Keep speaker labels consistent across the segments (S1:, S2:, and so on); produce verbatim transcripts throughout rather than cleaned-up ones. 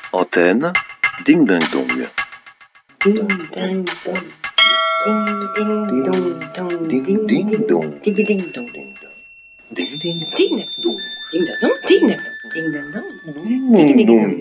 S1: Antenne, ding ding dong.
S2: Ding ding dong. Ding ding dong dong.
S1: Ding ding dong.
S2: Ding ding dong.
S1: Ding ding
S2: Ding
S1: dong.
S2: ding dong. Ding ding dong. Ding ding dong.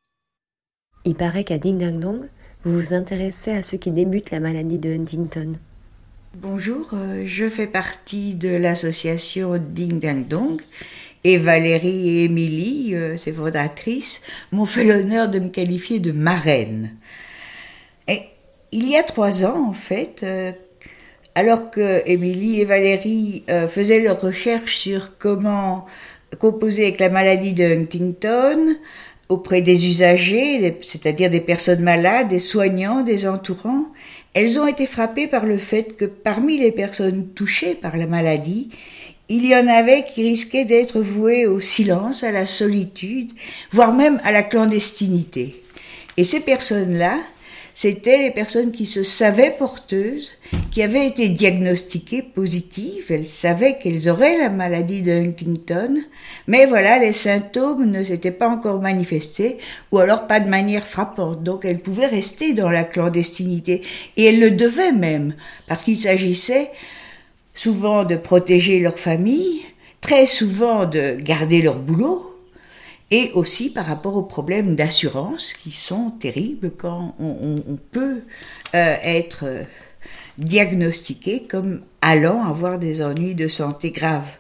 S3: Il paraît qu'à Ding Dang Dong, vous vous intéressez à ceux qui débutent la maladie de Huntington.
S4: Bonjour, euh, je fais partie de l'association Ding Dang Dong et Valérie et Émilie, euh, ses fondatrices, m'ont fait l'honneur de me qualifier de marraine. Et il y a trois ans, en fait, euh, alors que Émilie et Valérie euh, faisaient leurs recherches sur comment composer avec la maladie de Huntington auprès des usagers, c'est-à-dire des personnes malades, des soignants, des entourants, elles ont été frappées par le fait que parmi les personnes touchées par la maladie, il y en avait qui risquaient d'être vouées au silence, à la solitude, voire même à la clandestinité. Et ces personnes-là, c'étaient les personnes qui se savaient porteuses, qui avaient été diagnostiquées positives, elles savaient qu'elles auraient la maladie de Huntington, mais voilà, les symptômes ne s'étaient pas encore manifestés, ou alors pas de manière frappante, donc elles pouvaient rester dans la clandestinité, et elles le devaient même, parce qu'il s'agissait souvent de protéger leur famille, très souvent de garder leur boulot, et aussi par rapport aux problèmes d'assurance qui sont terribles quand on, on, on peut euh, être diagnostiqué comme allant avoir des ennuis de santé graves.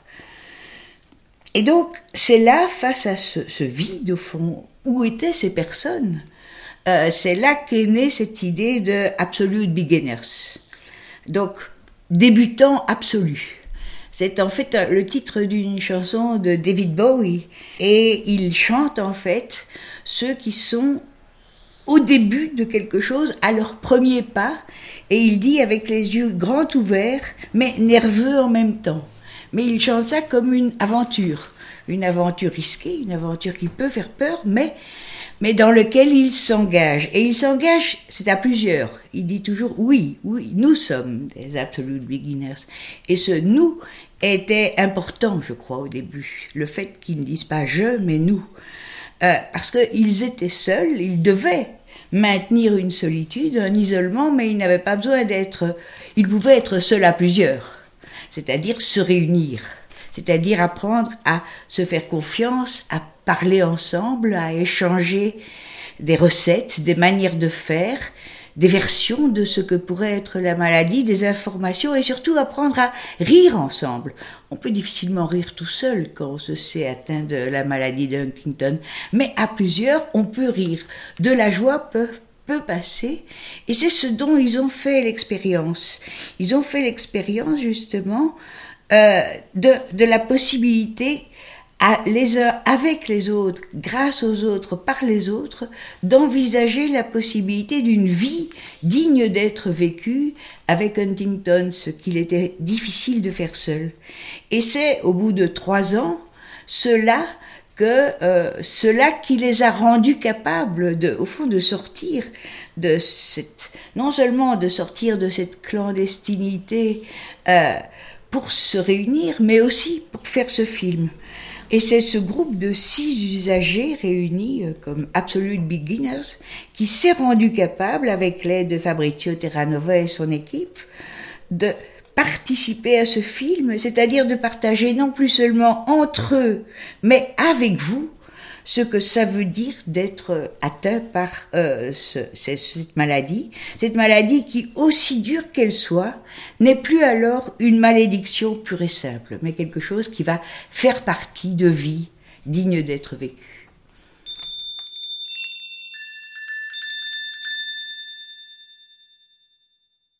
S4: Et donc, c'est là, face à ce, ce vide, au fond, où étaient ces personnes, euh, c'est là qu'est née cette idée de Absolute Beginners. Donc, débutants absolus. C'est en fait le titre d'une chanson de David Bowie. Et il chante en fait ceux qui sont au début de quelque chose, à leur premier pas. Et il dit avec les yeux grands ouverts, mais nerveux en même temps. Mais il chante ça comme une aventure. Une aventure risquée, une aventure qui peut faire peur, mais... mais dans lequel il s'engage. Et il s'engage, c'est à plusieurs. Il dit toujours, oui, oui, nous sommes des absolute beginners. Et ce « nous » était important, je crois, au début. Le fait qu'ils ne disent pas « je », mais « nous ». Euh, parce qu'ils étaient seuls, ils devaient maintenir une solitude, un isolement, mais ils n'avaient pas besoin d'être... Ils pouvaient être seuls à plusieurs, c'est-à-dire se réunir. C'est-à-dire apprendre à se faire confiance, à parler ensemble, à échanger des recettes, des manières de faire, des versions de ce que pourrait être la maladie, des informations et surtout apprendre à rire ensemble. On peut difficilement rire tout seul quand on se sait atteint de la maladie de Huntington, mais à plusieurs, on peut rire. De la joie peut peut passer, et c'est ce dont ils ont fait l'expérience. Ils ont fait l'expérience justement Euh, de, de la possibilité, à les uns avec les autres, grâce aux autres, par les autres, d'envisager la possibilité d'une vie digne d'être vécue avec Huntington, ce qu'il était difficile de faire seul. Et c'est au bout de trois ans, cela que euh, cela qui les a rendus capables de, au fond, de sortir de cette, non seulement de sortir de cette clandestinité euh, pour se réunir, mais aussi pour faire ce film. Et c'est ce groupe de six usagers réunis euh, comme Absolute Beginners qui s'est rendu capable, avec l'aide de Fabrizio Terranova et son équipe, de participer à ce film, c'est-à-dire de partager non plus seulement entre eux, mais avec vous, ce que ça veut dire d'être atteint par euh, ce, cette maladie. Cette maladie qui, aussi dure qu'elle soit, n'est plus alors une malédiction pure et simple, mais quelque chose qui va faire partie de vie digne d'être vécue.